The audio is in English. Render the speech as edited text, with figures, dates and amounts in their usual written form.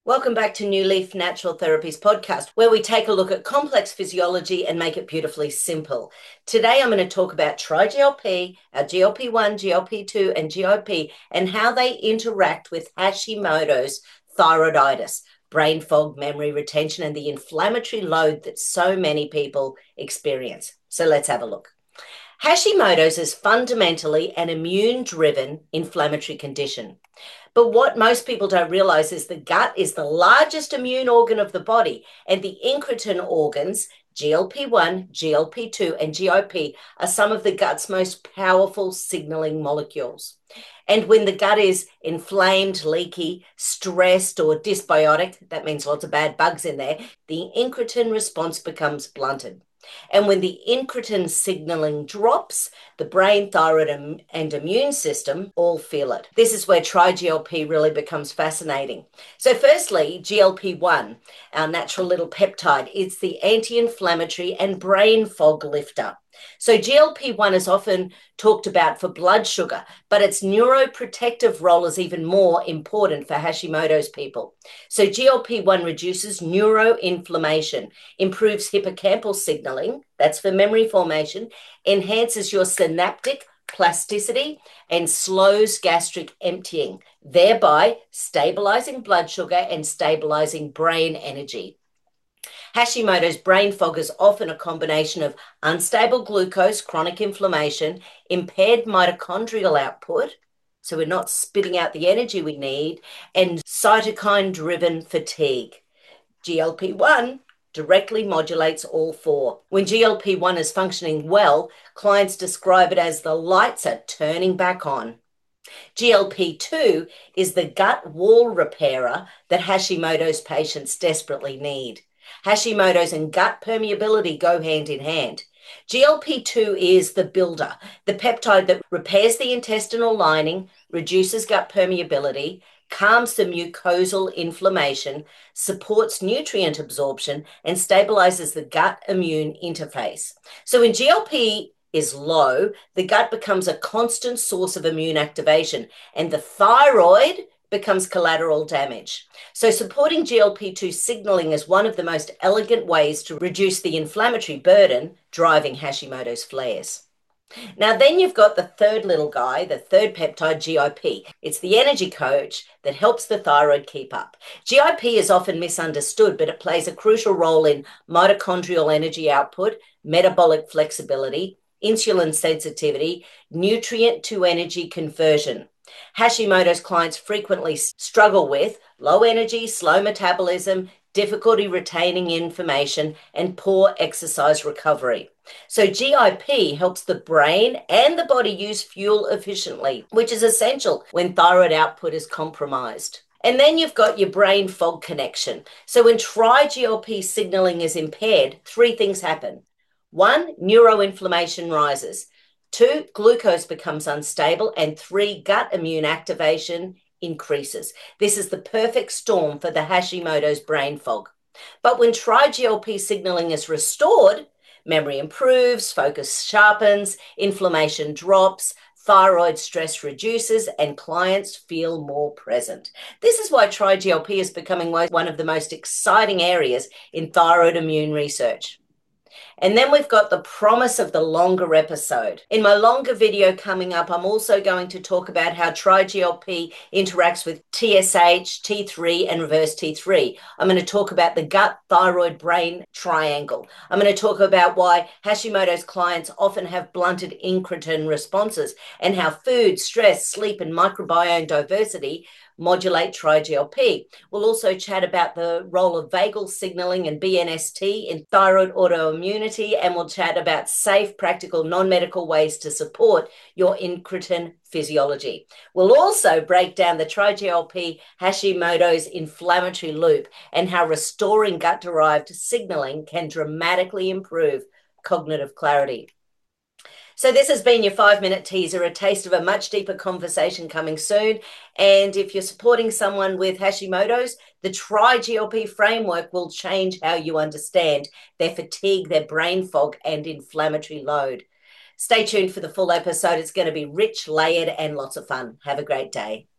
Welcome back to New Leaf Natural Therapies podcast, where we take a look at complex physiology and make it beautifully simple. Today, I'm going to talk about TriGLP, our GLP-1, GLP-2, and GIP, and how they interact with Hashimoto's thyroiditis, brain fog, memory retention, and the inflammatory load that so many people experience. So let's have a look. Hashimoto's is fundamentally an immune-driven inflammatory condition. But what most people don't realize is the gut is the largest immune organ of the body, and the incretin organs, GLP-1, GLP-2, and GIP, are some of the gut's most powerful signaling molecules. And when the gut is inflamed, leaky, stressed, or dysbiotic, that means lots of bad bugs in there, the incretin response becomes blunted. And when the incretin signaling drops, the brain, thyroid, and immune system all feel it. This is where TriGLP really becomes fascinating. So firstly, GLP-1, our natural little peptide, it's the anti-inflammatory and brain fog lifter. So GLP-1 is often talked about for blood sugar, but its neuroprotective role is even more important for Hashimoto's people. So GLP-1 reduces neuroinflammation, improves hippocampal signaling, that's for memory formation, enhances your synaptic plasticity, and slows gastric emptying, thereby stabilizing blood sugar and stabilizing brain energy. Hashimoto's brain fog is often a combination of unstable glucose, chronic inflammation, impaired mitochondrial output, so we're not spitting out the energy we need, and cytokine-driven fatigue. GLP-1 directly modulates all four. When GLP-1 is functioning well, clients describe it as the lights are turning back on. GLP-2 is the gut wall repairer that Hashimoto's patients desperately need. Hashimoto's and gut permeability go hand in hand. GLP-2 is the builder, the peptide that repairs the intestinal lining, reduces gut permeability, calms the mucosal inflammation, supports nutrient absorption, and stabilizes the gut immune interface. So when GLP is low, the gut becomes a constant source of immune activation, and the thyroid becomes collateral damage. So supporting GLP-2 signaling is one of the most elegant ways to reduce the inflammatory burden driving Hashimoto's flares. Now, then you've got the third little guy, the third peptide, GIP. It's the energy coach that helps the thyroid keep up. GIP is often misunderstood, but it plays a crucial role in mitochondrial energy output, metabolic flexibility, insulin sensitivity, nutrient to energy conversion. Hashimoto's clients frequently struggle with low energy, slow metabolism, difficulty retaining information, and poor exercise recovery. So GIP helps the brain and the body use fuel efficiently, which is essential when thyroid output is compromised. And then you've got your brain fog connection. So when TriGLP signaling is impaired, three things happen. One, neuroinflammation rises. Two, glucose becomes unstable. And three, gut immune activation increases. This is the perfect storm for the Hashimoto's brain fog. But when TriGLP signaling is restored, memory improves, focus sharpens, inflammation drops, thyroid stress reduces, and clients feel more present. This is why TriGLP is becoming one of the most exciting areas in thyroid immune research. And then we've got the promise of the longer episode. In my longer video coming up, I'm also going to talk about how TriGLP interacts with TSH, T3, and reverse T3. I'm going to talk about the gut, thyroid, brain triangle. I'm going to talk about why Hashimoto's clients often have blunted incretin responses and how food, stress, sleep, and microbiome diversity modulate TriGLP. We'll also chat about the role of vagal signaling and BNST in thyroid autoimmunity, and we'll chat about safe, practical, non-medical ways to support your incretin physiology. We'll also break down the TriGLP Hashimoto's inflammatory loop and how restoring gut-derived signaling can dramatically improve cognitive clarity. So this has been your 5-minute teaser, a taste of a much deeper conversation coming soon. And if you're supporting someone with Hashimoto's, the TriGLP framework will change how you understand their fatigue, their brain fog, and inflammatory load. Stay tuned for the full episode. It's going to be rich, layered, and lots of fun. Have a great day.